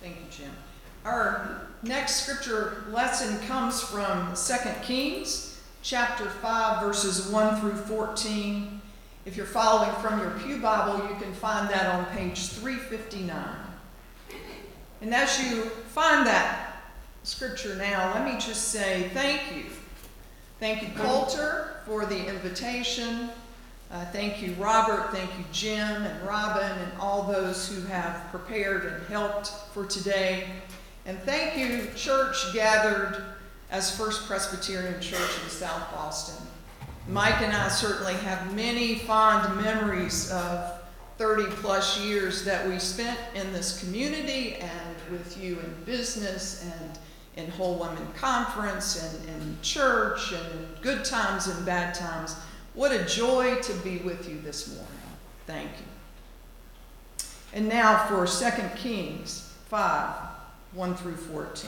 Thank you, Jim. Our next scripture lesson comes from 2 Kings, chapter 5, verses 1 through 14. If you're following from your pew Bible, you can find that on page 359. And as you find that scripture now, let me just say thank you. Thank you, Coulter, for the invitation. Thank you, Robert. Thank you, Jim and Robin and all those who have prepared and helped for today. And thank you, church gathered as First Presbyterian Church in South Boston. Mike and I certainly have many fond memories of 30 plus years that we spent in this community and with you in business and in Whole Women Conference and in church and in good times and bad times. What a joy to be with you this morning. Thank you. And now for 2 Kings 5, 1 through 14.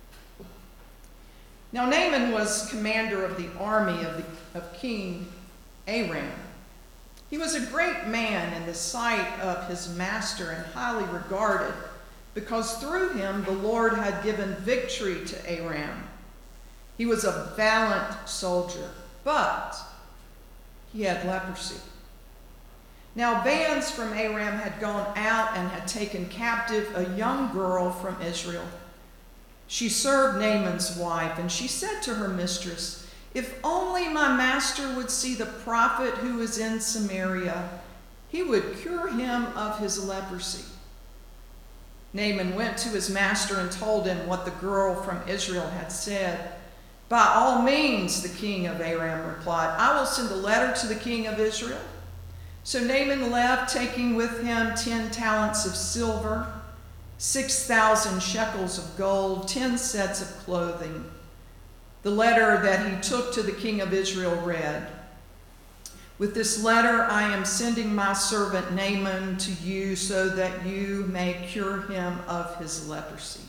Now Naaman was commander of the army of King Aram. He was a great man in the sight of his master and highly regarded, because through him the Lord had given victory to Aram. He was a valiant soldier, but he had leprosy. Now bands from Aram had gone out and had taken captive a young girl from Israel. She served Naaman's wife, and she said to her mistress, "If only my master would see the prophet who is in Samaria, he would cure him of his leprosy." Naaman went to his master and told him what the girl from Israel had said. "By all means," the king of Aram replied, "I will send a letter to the king of Israel." So Naaman left, taking with him 10 talents of silver, 6,000 shekels of gold, 10 sets of clothing. The letter that he took to the king of Israel read, "With this letter I am sending my servant Naaman to you so that you may cure him of his leprosy."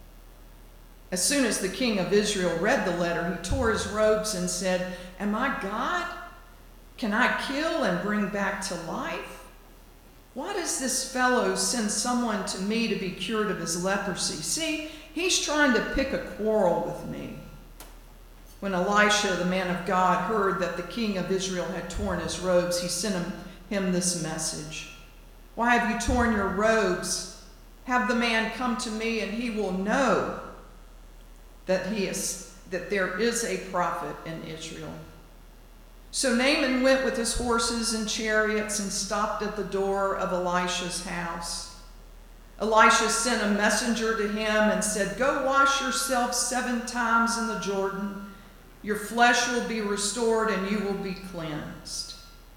As soon as the king of Israel read the letter, he tore his robes and said, "Am I God? Can I kill and bring back to life? Why does this fellow send someone to me to be cured of his leprosy? See, he's trying to pick a quarrel with me." When Elisha, the man of God, heard that the king of Israel had torn his robes, he sent him this message: "Why have you torn your robes? Have the man come to me, and he will know that there is a prophet in Israel." So Naaman went with his horses and chariots and stopped at the door of Elisha's house. Elisha sent a messenger to him and said, "Go wash yourself 7 times in the Jordan. Your flesh will be restored and you will be cleansed."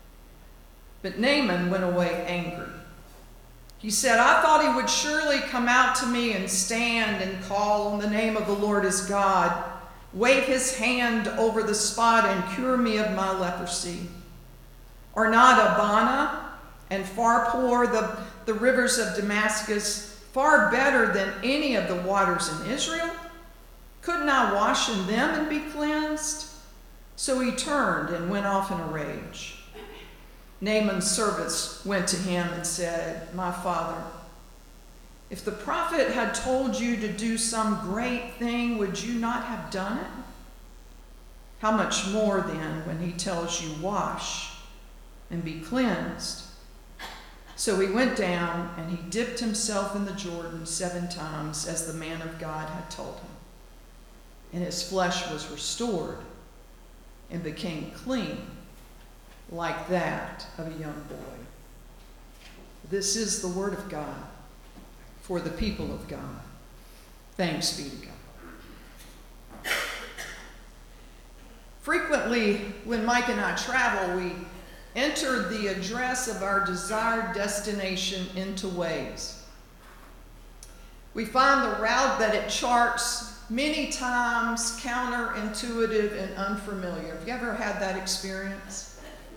But Naaman went away angry. He said, "I thought he would surely come out to me and stand and call on the name of the Lord his God, wave his hand over the spot and cure me of my leprosy. Are not Abana and Pharpar, the rivers of Damascus, far better than any of the waters in Israel? Couldn't I wash in them and be cleansed?" So he turned and went off in a rage. Naaman's servants went to him and said, "My father, if the prophet had told you to do some great thing, would you not have done it? How much more then when he tells you, 'Wash and be cleansed'?" So he went down and he dipped himself in the Jordan 7 times as the man of God had told him. And his flesh was restored and became clean, like that of a young boy. This is the word of God for the people of God. Thanks be to God. Frequently, when Mike and I travel, we enter the address of our desired destination into Waze. We find the route that it charts many times counterintuitive and unfamiliar. Have you ever had that experience?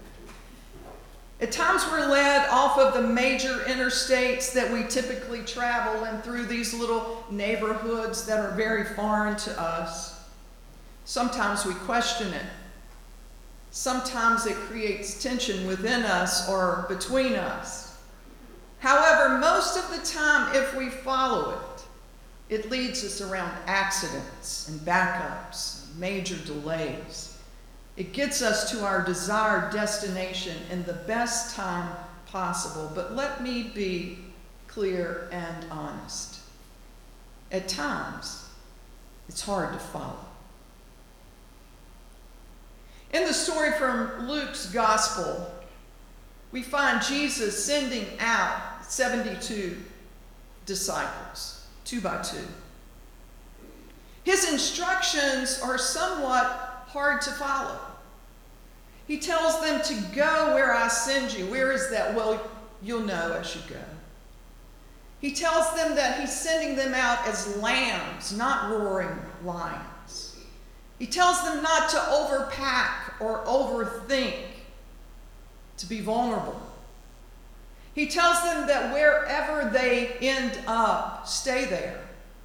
At times we're led off of the major interstates that we typically travel and through these little neighborhoods that are very foreign to us. Sometimes we question it. Sometimes it creates tension within us or between us. However, most of the time, if we follow it, It leads us around accidents and backups, and major delays. It gets us to our desired destination in the best time possible. But let me be clear and honest. At times, it's hard to follow. In the story from Luke's gospel, we find Jesus sending out 72 disciples, 2 by 2. His instructions are somewhat hard to follow. He tells them to go where I send you. Where is that? Well, you'll know as you go. He tells them that he's sending them out as lambs, not roaring lions. He tells them not to overpack or overthink, to be vulnerable. He tells them that wherever they end up, stay there.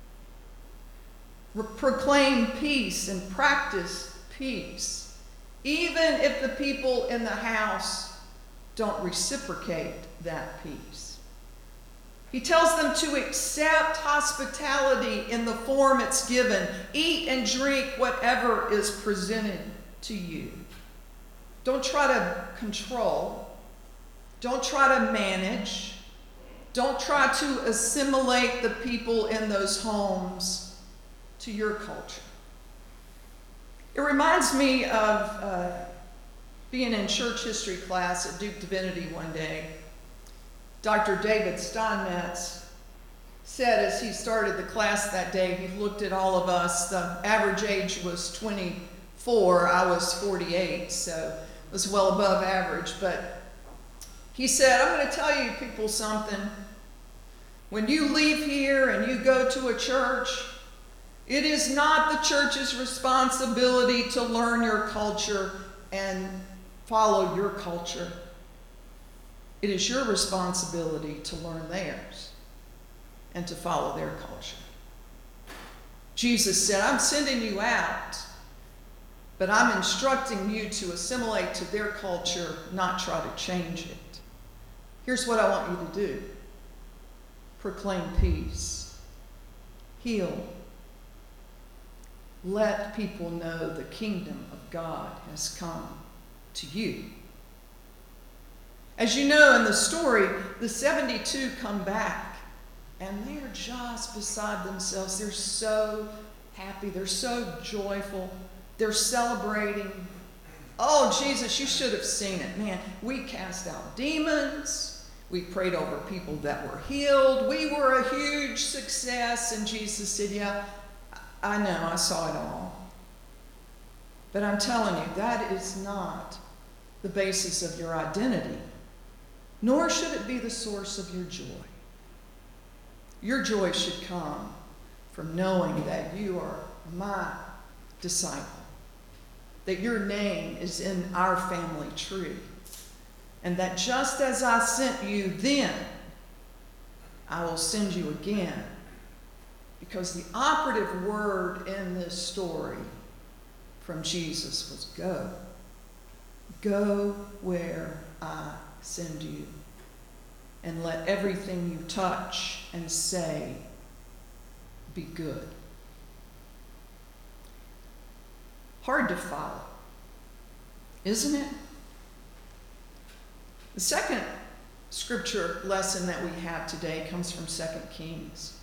Proclaim peace and practice peace, even if the people in the house don't reciprocate that peace. He tells them to accept hospitality in the form it's given. Eat and drink whatever is presented to you. Don't try to control. Don't try to manage. Don't try to assimilate the people in those homes to your culture. It reminds me of being in church history class at Duke Divinity one day. Dr. David Steinmetz said as he started the class that day, he looked at all of us. The average age was 24. I was 48, so it was well above average. But he said, I'm going to tell you people something. When you leave here and you go to a church, it is not the church's responsibility to learn your culture and follow your culture. It is your responsibility to learn theirs and to follow their culture. Jesus said, I'm sending you out, but I'm instructing you to assimilate to their culture, not try to change it. Here's what I want you to do. Proclaim peace. Heal. Let people know the kingdom of God has come to you. As you know in the story, the 72 come back and they are just beside themselves. They're so happy. They're so joyful. They're celebrating. Oh, Jesus, you should have seen it. Man, we cast out demons. We prayed over people that were healed. We were a huge success. And Jesus said, yeah, I know, I saw it all. But I'm telling you, that is not the basis of your identity, nor should it be the source of your joy. Your joy should come from knowing that you are my disciple, that your name is in our family tree, and that just as I sent you then, I will send you again. Because the operative word in this story from Jesus was go. Go where I send you. And let everything you touch and say be good. Hard to follow, isn't it? The second scripture lesson that we have today comes from 2 Kings.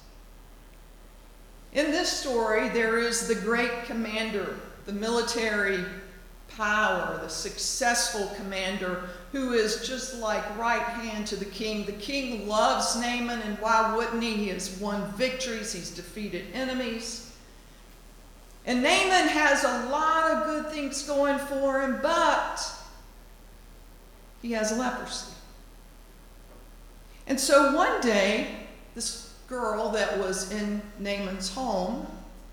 In this story, there is the great commander, the military power, the successful commander who is just like right hand to the king. The king loves Naaman, and why wouldn't he? He has won victories. He's defeated enemies. And Naaman has a lot of good things going for him, but he has leprosy. And so one day, this girl that was in Naaman's home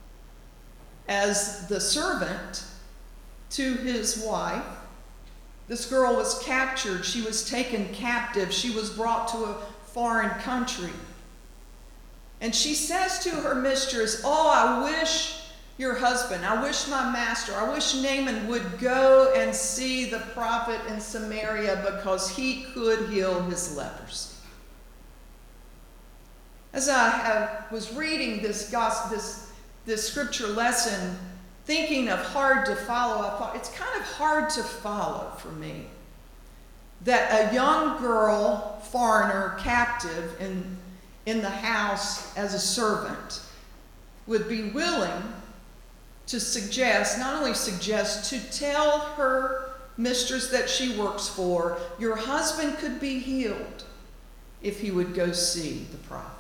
as the servant to his wife, this girl was captured. She was taken captive. She was brought to a foreign country. And she says to her mistress, oh, I wish your husband, I wish my master, I wish Naaman would go and see the prophet in Samaria because he could heal his leprosy. As I was reading this scripture lesson, thinking of hard to follow, I thought it's kind of hard to follow for me that a young girl, foreigner, captive in the house as a servant would be willing to not only suggest, to tell her mistress that she works for, your husband could be healed if he would go see the prophet.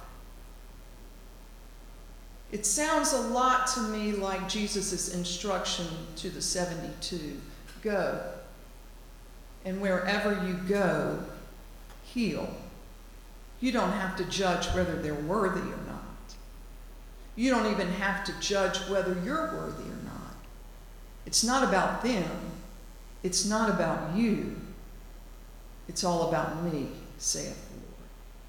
It sounds a lot to me like Jesus' instruction to the 72. Go, and wherever you go, heal. You don't have to judge whether they're worthy or not. You don't even have to judge whether you're worthy or not. It's not about them. It's not about you. It's all about me, saith the Lord.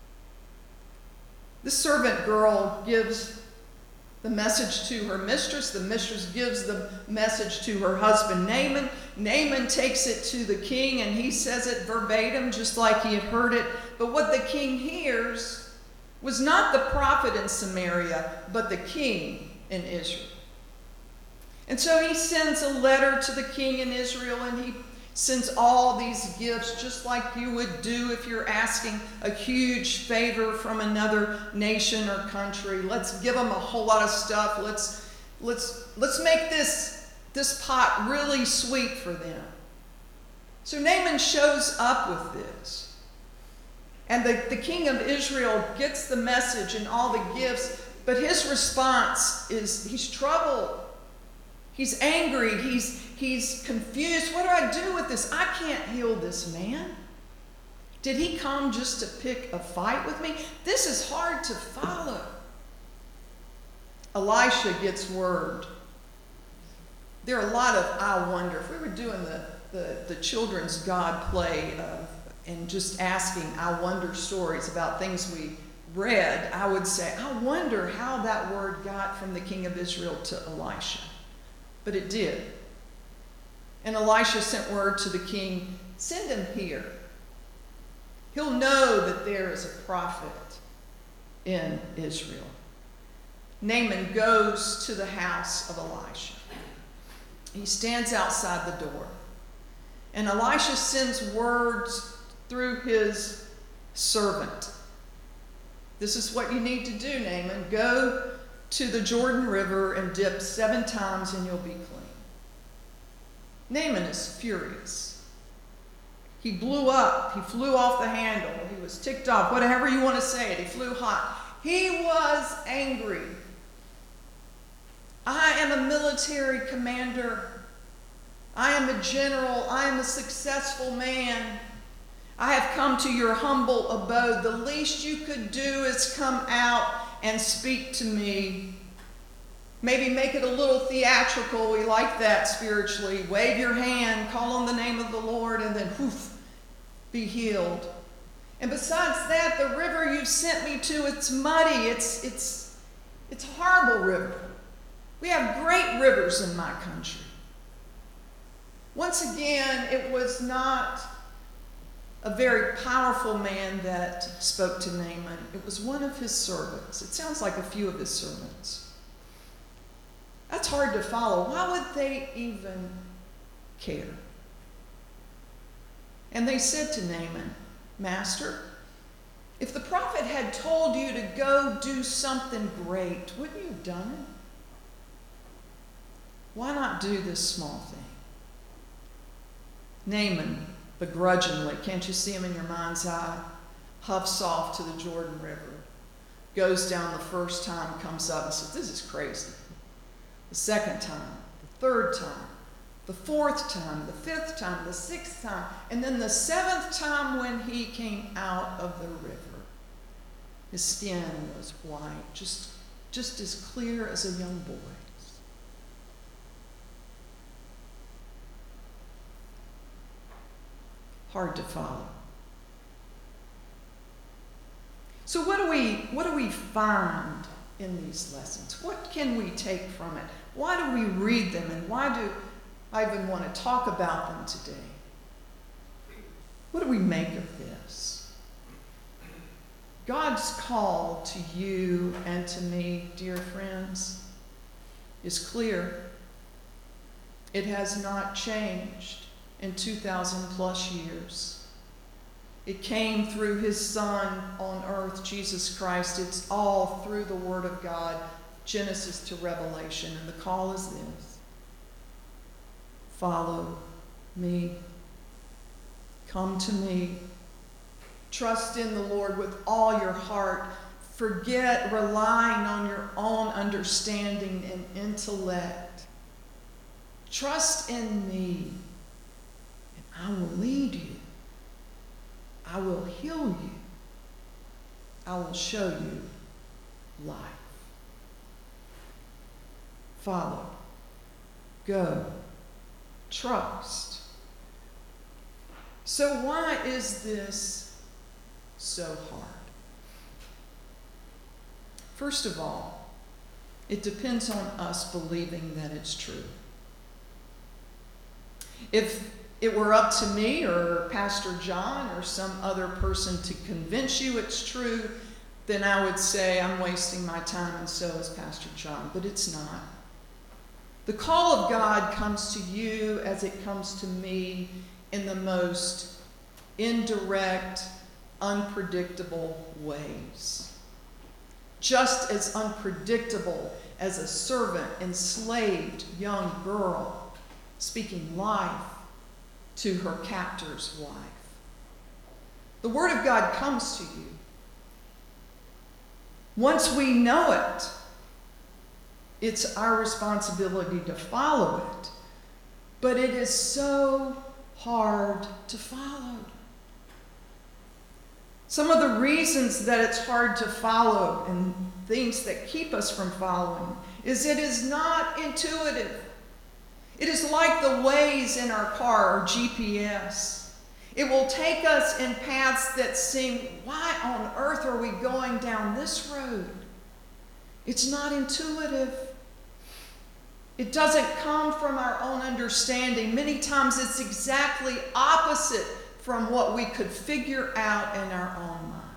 The servant girl gives the message to her mistress. The mistress gives the message to her husband, Naaman. Naaman takes it to the king, and he says it verbatim, just like he had heard it. But what the king hears was not the prophet in Samaria, but the king in Israel. And so he sends a letter to the king in Israel, and he sends all these gifts, just like you would do if you're asking a huge favor from another nation or country. Let's give them a whole lot of stuff. Let's make this pot really sweet for them. So Naaman shows up with this. And the king of Israel gets the message and all the gifts, but his response is he's troubled. He's angry. He's confused. What do I do with this? I can't heal this man. Did he come just to pick a fight with me? This is hard to follow. Elisha gets word. There are a lot of I wonder. If we were doing the children's God play and just asking I wonder stories about things we read, I would say, I wonder how that word got from the king of Israel to Elisha. But it did. And Elisha sent word to the king, send him here. He'll know that there is a prophet in Israel. Naaman goes to the house of Elisha. He stands outside the door. And Elisha sends words through his servant. This is what you need to do, Naaman. Go to the Jordan River and dip 7 times and you'll be clean. Naaman is furious. He blew up. He flew off the handle. He was ticked off. Whatever you want to say it. He flew hot. He was angry. I am a military commander. I am a general. I am a successful man. I have come to your humble abode. The least you could do is come out and speak to me. Maybe make it a little theatrical. We like that spiritually. Wave your hand, call on the name of the Lord, and then poof, be healed. And besides that, the river you've sent me to, it's muddy. It's a horrible river. We have great rivers in my country. Once again, it was not a very powerful man that spoke to Naaman. It was one of his servants. It sounds like a few of his servants. That's hard to follow. Why would they even care? And they said to Naaman, Master, if the prophet had told you to go do something great, wouldn't you have done it? Why not do this small thing? Naaman, begrudgingly, can't you see him in your mind's eye? Huffs off to the Jordan River, goes down the first time, comes up and says, this is crazy. The second time, the third time, the fourth time, the fifth time, the sixth time, and then the 7th time when he came out of the river. His skin was white, just as clear as a young boy's. Hard to follow. So what do we find in these lessons? What can we take from it? Why do we read them, and why do I even want to talk about them today? What do we make of this? God's call to you and to me, dear friends, is clear. It has not changed in 2,000 plus years. It came through his Son on earth, Jesus Christ. It's all through the Word of God, Genesis to Revelation. And the call is this: follow me. Come to me. Trust in the Lord with all your heart. Forget relying on your own understanding and intellect. Trust in me, and I will lead you. I will heal you. I will show you life. Follow. Go. Trust. So why is this so hard? First of all, it depends on us believing that it's true. If it were up to me or Pastor John or some other person to convince you it's true, then I would say I'm wasting my time, and so is Pastor John. But it's not. The call of God comes to you as it comes to me in the most indirect, unpredictable ways. Just as unpredictable as a servant, enslaved young girl speaking life to her captor's wife. The Word of God comes to you. Once we know it, it's our responsibility to follow it. But it is so hard to follow. Some of the reasons that it's hard to follow and things that keep us from following is it is not intuitive. It is like the Waze in our car or GPS. It will take us in paths that seem, why on earth are we going down this road? It's not intuitive. It doesn't come from our own understanding. Many times it's exactly opposite from what we could figure out in our own mind.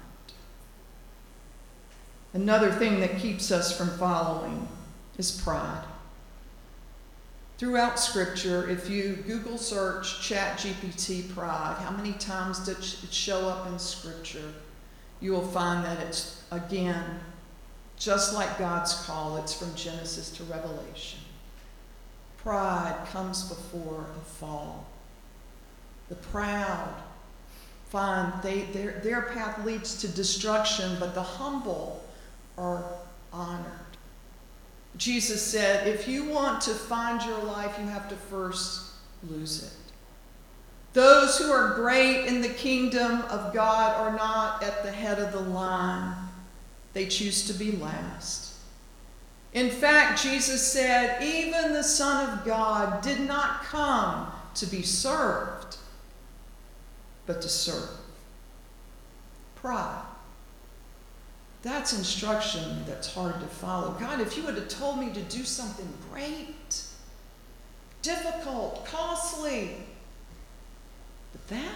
Another thing that keeps us from following is pride. Throughout Scripture, if you Google search ChatGPT pride, how many times does it show up in Scripture? You will find that it's, again, just like God's call. It's from Genesis to Revelation. Pride comes before a fall. The proud find their path leads to destruction, but the humble are honored. Jesus said, if you want to find your life, you have to first lose it. Those who are great in the kingdom of God are not at the head of the line. They choose to be last. In fact, Jesus said, even the Son of God did not come to be served, but to serve. Pride. That's instruction that's hard to follow. God, if you would have told me to do something great, difficult, costly, but that.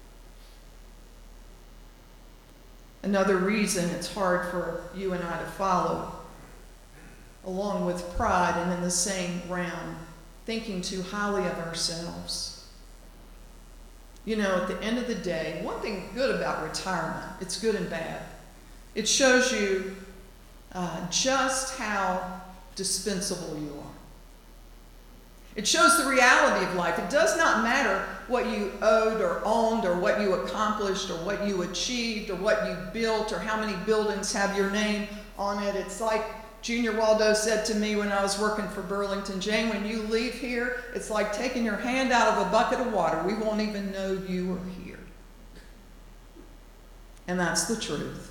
Another reason it's hard for you and I to follow, along with pride and in the same realm, thinking too highly of ourselves. You know, at the end of the day, one thing good about retirement, it's good and bad. It shows you just how dispensable you are. It shows the reality of life. It does not matter what you owed or owned or what you accomplished or what you achieved or what you built or how many buildings have your name on it. It's like Junior Waldo said to me when I was working for Burlington, Jane, when you leave here, it's like taking your hand out of a bucket of water. We won't even know you were here. And that's the truth.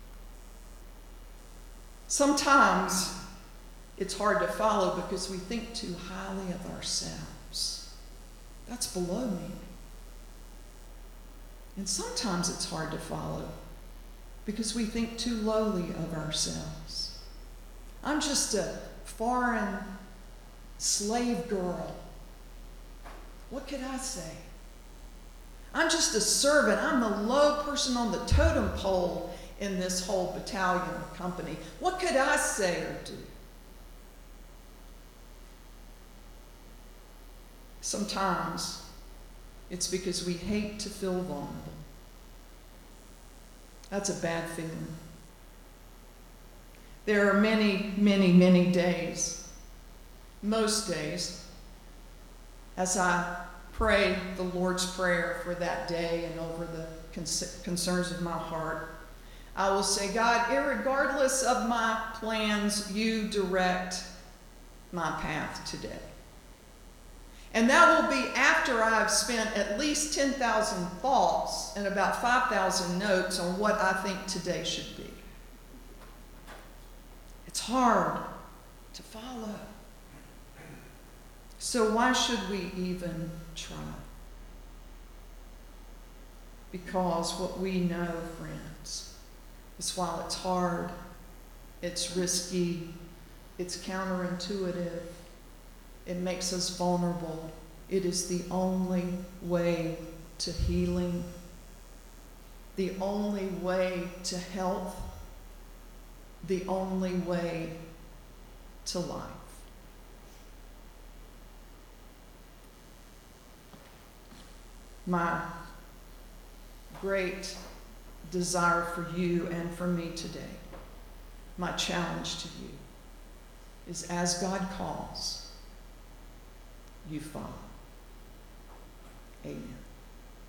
Sometimes it's hard to follow because we think too highly of ourselves. That's below me. And sometimes it's hard to follow because we think too lowly of ourselves. I'm just a foreign slave girl. What could I say? I'm just a servant. I'm the low person on the totem pole in this whole battalion or company. What could I say or do? Sometimes it's because we hate to feel vulnerable. That's a bad feeling. There are many, many, many days, most days, as I pray the Lord's Prayer for that day and over the concerns of my heart, I will say, God, irregardless of my plans, you direct my path today. And that will be after I've spent at least 10,000 thoughts and about 5,000 notes on what I think today should be. It's hard to follow. So why should we even try? Because what we know, friends, is while it's hard, it's risky, it's counterintuitive, it makes us vulnerable, it is the only way to healing, the only way to health, the only way to life. My great desire for you and for me today, my challenge to you, is as God calls, you follow. Amen.